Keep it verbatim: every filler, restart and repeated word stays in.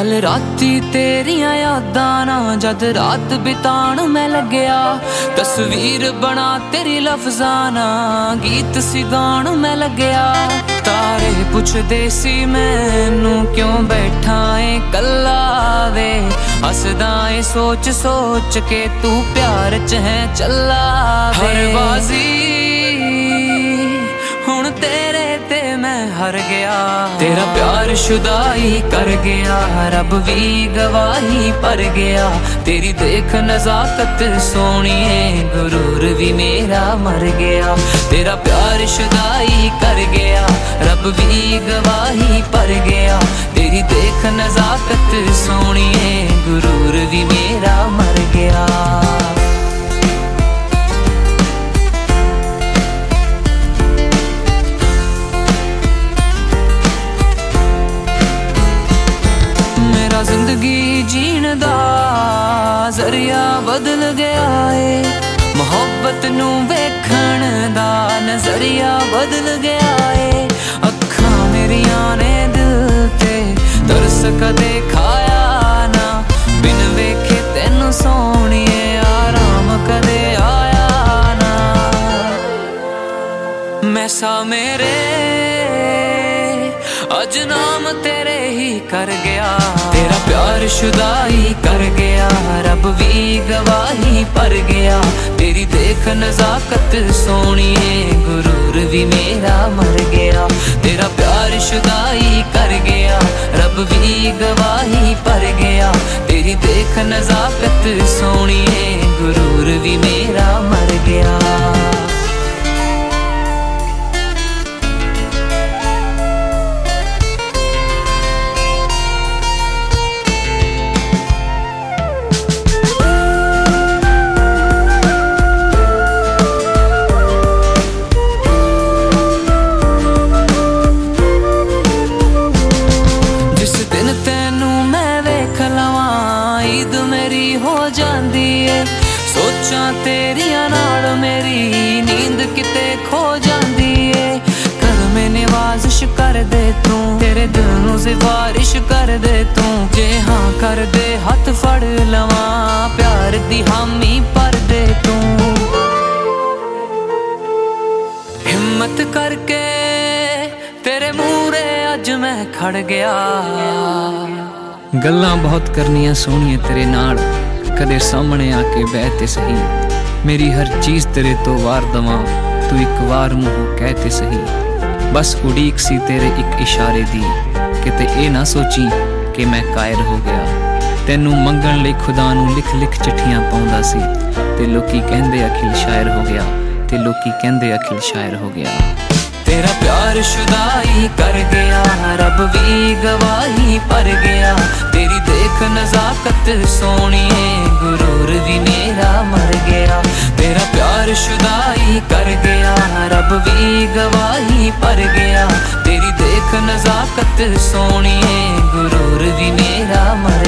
कल राती तेरियां यादां ना जद रात बिताण मैं लग्या, तस्वीर बना तेरी लफ्जां ना गीत सी गाण मैं लग्या। तारे पुछदे सी मैनू क्यों बैठा है कल्ला वे, हसदा है सोच सोच के तू प्यार च है चला। हर बाजी हुण तेरे ते मैं हर गया, तेरा प्यार शुदाई कर गया, रब भी गवाही पर गया। तेरी देख नजाकत सोनिए गुरूर भी मेरा मर गया, तेरा प्यार शुदाई कर गया, रब भी गवाही पर गया। तेरी देख नजाकत सोनिए गुरूर भी मेरा मर गया। जिंदगी जीण दा जरिया बदल गया है, मोहब्बत नू वेखण दा नजरिया बदल गया है। अखां मेरियां ने दिल ते तरस कदे खाया ना, बिन वेखे तेनू सोहणिए आराम कदे आया ना। मैसा मेरे अज नाम तेरे ही कर गया, तेरा प्यार शुदाई कर गया, रब भी गवाही पर गया। तेरी देख नजाकत सोनिए गुरूर भी मेरा मर गया, तेरा प्यार शुदाई कर गया, रब भी गवाही पर गया। तेरी देख नजाकत सोनिए गुरूर भी मेरा मर गया। ईद मेरी हो जाती है, सोचा तेरिया नाल मेरी नींद किते खो जाती है। कर में नवाजिश कर दे तू, तेरे दिल नू सिफारिश कर दे तू। जे हाँ कर दे हथ फड़ लवा, प्यार दी हामी पर दे तू। हिम्मत करके तेरे मूरे अज मैं खड़ गया। गल्लां बहुत करनियां सोहणिए तेरे नाल, कदे सामने आके बह ते सही। मेरी हर चीज़ तेरे तो वार दवां, तू एक बार मुँह कह ते सही। बस उड़ीक सी तेरे एक इशारे दी, किते ए ना सोची कि मैं कायर हो गया। तैनू मंगण लई खुदा नू लिख लिख चिट्ठियां पाउंदा सी, ते लोकी कहंदे अखिल शायर हो गया, ते लोकी कहंदे अखिल शायर हो गया। तेरा प्यार शुदाई कर गया, रब भी गवाही पर गया। तेरी देख नजाकत सोनिए गुरूर भी मेरा मर गया, तेरा प्यार शुदाई कर गया, रब भी गवाही पर गया। तेरी देख नजाकत सोनिए गुरूर भी मेरा मर